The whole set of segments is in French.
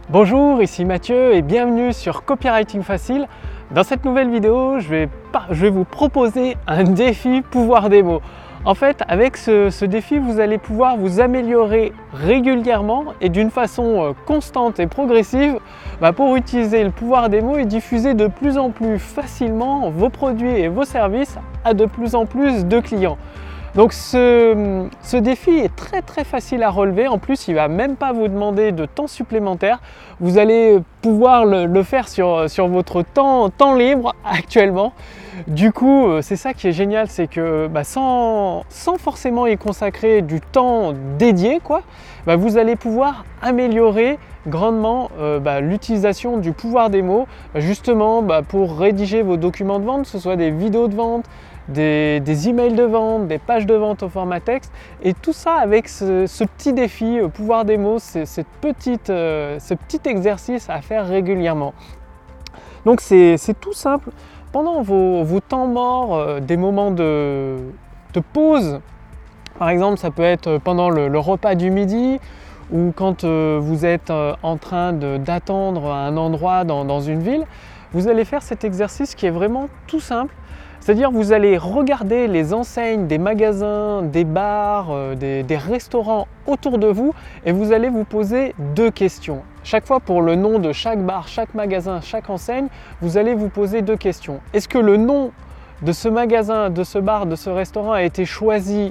Bonjour, ici Mathieu et bienvenue sur Copywriting Facile. Dans cette nouvelle vidéo, je vais vous proposer un défi pouvoir des mots. En fait, avec ce défi, vous allez pouvoir vous améliorer régulièrement et d'une façon constante et progressive pour utiliser le pouvoir des mots et diffuser de plus en plus facilement vos produits et vos services à de plus en plus de clients. Donc ce défi est très facile à relever. En plus, il ne va même pas vous demander de temps supplémentaire. Vous allez pouvoir le faire sur votre temps libre actuellement. Du coup, c'est ça qui est génial, c'est que sans forcément y consacrer du temps dédié, vous allez pouvoir améliorer grandement l'utilisation du pouvoir des mots, justement pour rédiger vos documents de vente, que ce soit des vidéos de vente, des emails de vente, des pages de vente au format texte, et tout ça avec ce petit défi pouvoir des mots, ce petit exercice à faire régulièrement. Donc c'est tout simple. Pendant vos temps morts, des moments de pause, par exemple ça peut être pendant le repas du midi, ou quand vous êtes en train d'attendre à un endroit dans une ville, vous allez faire cet exercice qui est vraiment tout simple. C'est-à-dire vous allez regarder les enseignes des magasins, des bars, des restaurants autour de vous et vous allez vous poser deux questions. Chaque fois pour le nom de chaque bar, chaque magasin, chaque enseigne, vous allez vous poser deux questions. Est-ce que le nom de ce magasin, de ce bar, de ce restaurant a été choisi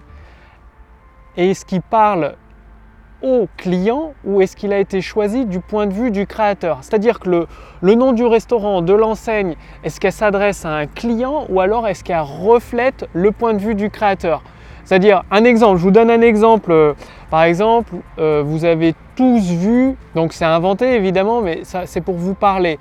et est-ce qu'il parle au client ou est-ce qu'il a été choisi du point de vue du créateur? C'est-à-dire que le nom du restaurant, de l'enseigne, est-ce qu'elle s'adresse à un client ou alors est-ce qu'elle reflète le point de vue du créateur? C'est-à-dire, un exemple, je vous donne un exemple. Par exemple, vous avez tous vu, donc c'est inventé évidemment, mais ça, c'est pour vous parler.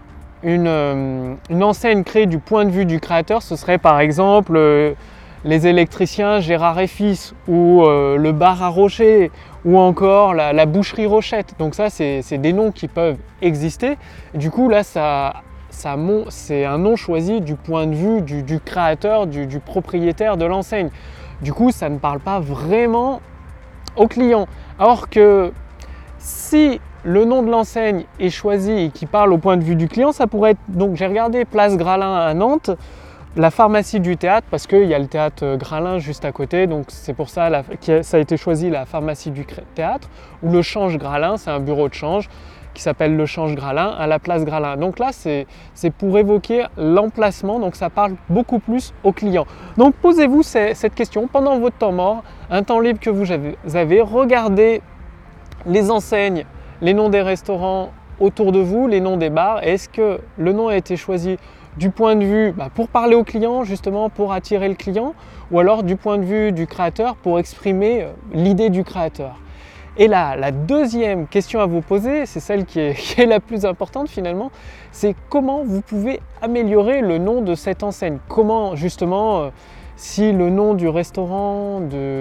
Une enseigne créée du point de vue du créateur, ce serait par exemple les électriciens Gérard et Fils ou le bar à Rocher ou encore la boucherie Rochette. Donc ça, c'est des noms qui peuvent exister. Du coup, là, c'est un nom choisi du point de vue du créateur, du propriétaire de l'enseigne. Du coup, ça ne parle pas vraiment au client. Alors que si le nom de l'enseigne est choisi et qui parle au point de vue du client, ça pourrait être, donc j'ai regardé Place Gralin à Nantes, la pharmacie du théâtre, parce qu'il y a le théâtre Gralin juste à côté, donc c'est pour ça que ça a été choisi la pharmacie du théâtre, ou le Change Gralin, c'est un bureau de change qui s'appelle le Change Gralin à la place Gralin. Donc là, c'est pour évoquer l'emplacement, donc ça parle beaucoup plus aux clients. Donc posez-vous cette question pendant votre temps mort, un temps libre que vous avez, regardez les enseignes, les noms des restaurants autour de vous, les noms des bars. Est-ce que le nom a été choisi du point de vue pour parler au client, justement pour attirer le client, ou alors du point de vue du créateur pour exprimer l'idée du créateur? Et là, la deuxième question à vous poser, c'est celle qui est la plus importante finalement, c'est comment vous pouvez améliorer le nom de cette enseigne. Comment justement, si le nom du restaurant,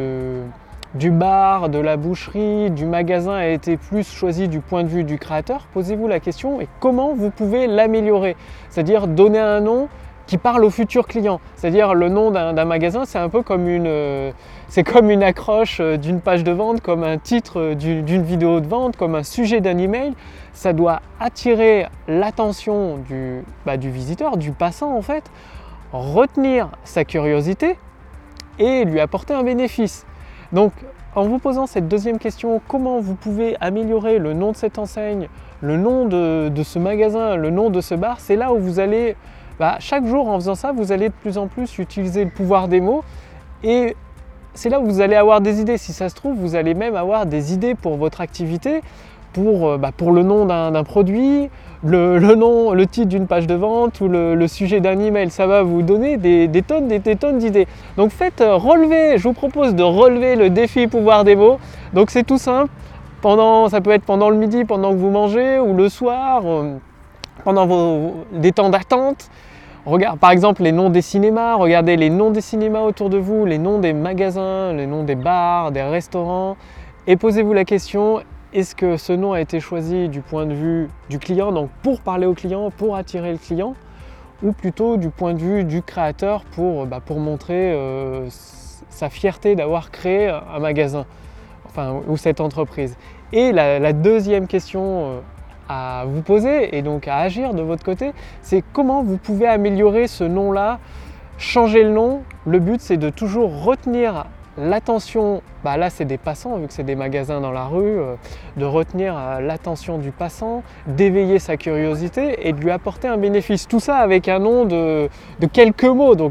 du bar, de la boucherie, du magasin a été plus choisi du point de vue du créateur, posez-vous la question et comment vous pouvez l'améliorer. C'est-à-dire donner un nom qui parle au futur client. C'est-à-dire le nom d'un magasin, c'est un peu comme une accroche d'une page de vente, comme un titre d'une vidéo de vente, comme un sujet d'un email. Ça doit attirer l'attention du visiteur, du passant en fait, retenir sa curiosité et lui apporter un bénéfice. Donc, en vous posant cette deuxième question, comment vous pouvez améliorer le nom de cette enseigne, le nom de ce magasin, le nom de ce bar, c'est là où vous allez, chaque jour en faisant ça, vous allez de plus en plus utiliser le pouvoir des mots et c'est là où vous allez avoir des idées. Si ça se trouve, vous allez même avoir des idées pour votre activité, pour le nom d'un produit, le titre d'une page de vente ou le sujet d'un email. Ça va vous donner des tonnes d'idées. Donc je vous propose de relever le défi pouvoir des mots. Donc c'est tout simple, ça peut être pendant le midi, pendant que vous mangez, ou le soir, pendant des temps d'attente. Par exemple les noms des cinémas, regardez les noms des cinémas autour de vous, les noms des magasins, les noms des bars, des restaurants, et posez-vous la question, est-ce que ce nom a été choisi du point de vue du client, donc pour parler au client, pour attirer le client, ou plutôt du point de vue du créateur pour montrer sa fierté d'avoir créé un magasin, ou cette entreprise. Et la deuxième question à vous poser et donc à agir de votre côté, c'est comment vous pouvez améliorer ce nom-là, changer le nom. Le but, c'est de toujours retenir l'attention, là c'est des passants vu que c'est des magasins dans la rue, de retenir l'attention du passant, d'éveiller sa curiosité et de lui apporter un bénéfice. Tout ça avec un nom de quelques mots, donc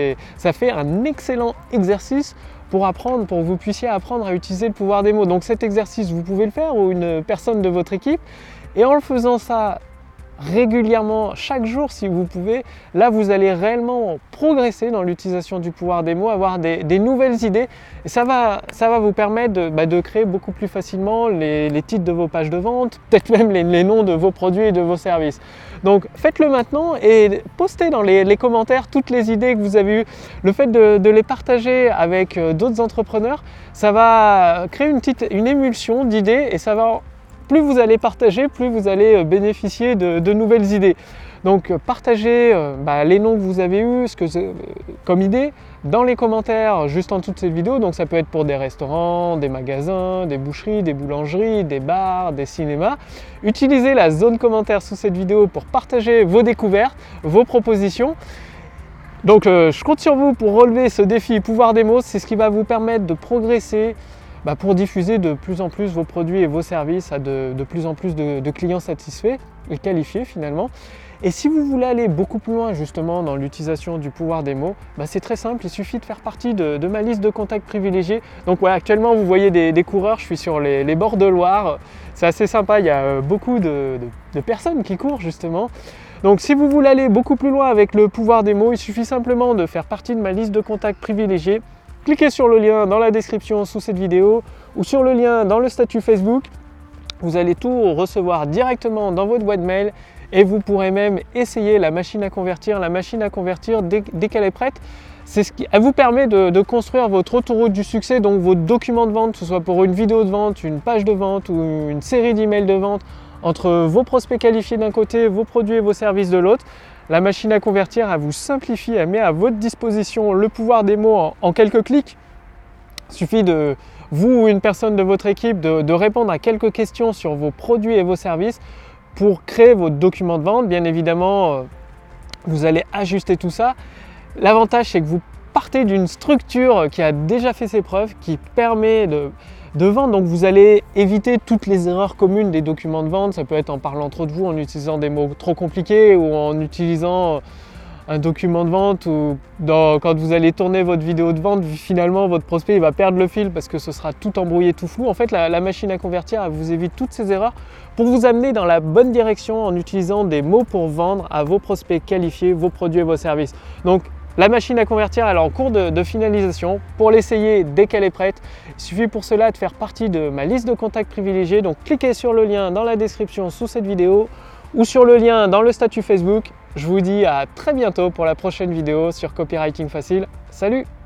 ça fait un excellent exercice pour apprendre, pour que vous puissiez apprendre à utiliser le pouvoir des mots. Donc cet exercice, vous pouvez le faire ou une personne de votre équipe, et en le faisant ça régulièrement, chaque jour si vous pouvez, là vous allez réellement progresser dans l'utilisation du pouvoir des mots, avoir des nouvelles idées, et ça va vous permettre de créer beaucoup plus facilement les titres de vos pages de vente, peut-être même les noms de vos produits et de vos services. Donc faites-le maintenant et postez dans les commentaires toutes les idées que vous avez eues. Le fait de les partager avec d'autres entrepreneurs, ça va créer une émulsion d'idées, et ça va, plus vous allez partager, plus vous allez bénéficier de nouvelles idées. Donc partagez les noms que vous avez eus comme idée dans les commentaires juste en dessous de cette vidéo. Donc ça peut être pour des restaurants, des magasins, des boucheries, des boulangeries, des bars, des cinémas. Utilisez la zone commentaire sous cette vidéo pour partager vos découvertes, vos propositions. Donc je compte sur vous pour relever ce défi pouvoir des mots. C'est ce qui va vous permettre de progresser pour diffuser de plus en plus vos produits et vos services à de plus en plus de clients satisfaits et qualifiés finalement. Et si vous voulez aller beaucoup plus loin justement dans l'utilisation du pouvoir des mots, c'est très simple, il suffit de faire partie de ma liste de contacts privilégiés. Donc actuellement vous voyez des coureurs, je suis sur les bords de Loire, c'est assez sympa, il y a beaucoup de personnes qui courent justement. Donc si vous voulez aller beaucoup plus loin avec le pouvoir des mots, il suffit simplement de faire partie de ma liste de contacts privilégiés. Cliquez sur le lien dans la description sous cette vidéo ou sur le lien dans le statut Facebook. Vous allez tout recevoir directement dans votre boîte mail et vous pourrez même essayer la machine à convertir. La machine à convertir, dès qu'elle est prête, elle vous permet de construire votre autoroute du succès, donc votre document de vente, que ce soit pour une vidéo de vente, une page de vente ou une série d'emails de vente, entre vos prospects qualifiés d'un côté, vos produits et vos services de l'autre. La machine à convertir, elle vous simplifie, elle met à votre disposition le pouvoir des mots en quelques clics. Il suffit de vous ou une personne de votre équipe de répondre à quelques questions sur vos produits et vos services pour créer votre document de vente. Bien évidemment, vous allez ajuster tout ça. L'avantage, c'est que vous partez d'une structure qui a déjà fait ses preuves, qui permet de vendre. Donc vous allez éviter toutes les erreurs communes des documents de vente. Ça peut être en parlant trop de vous, en utilisant des mots trop compliqués ou en utilisant un document de vente ou quand vous allez tourner votre vidéo de vente, finalement votre prospect il va perdre le fil parce que ce sera tout embrouillé, tout flou. En fait, la machine à convertir, elle vous évite toutes ces erreurs pour vous amener dans la bonne direction en utilisant des mots pour vendre à vos prospects qualifiés, vos produits et vos services. Donc la machine à convertir, elle est en cours de finalisation. Pour l'essayer dès qu'elle est prête, il suffit pour cela de faire partie de ma liste de contacts privilégiés. Donc cliquez sur le lien dans la description sous cette vidéo ou sur le lien dans le statut Facebook. Je vous dis à très bientôt pour la prochaine vidéo sur Copywriting Facile. Salut!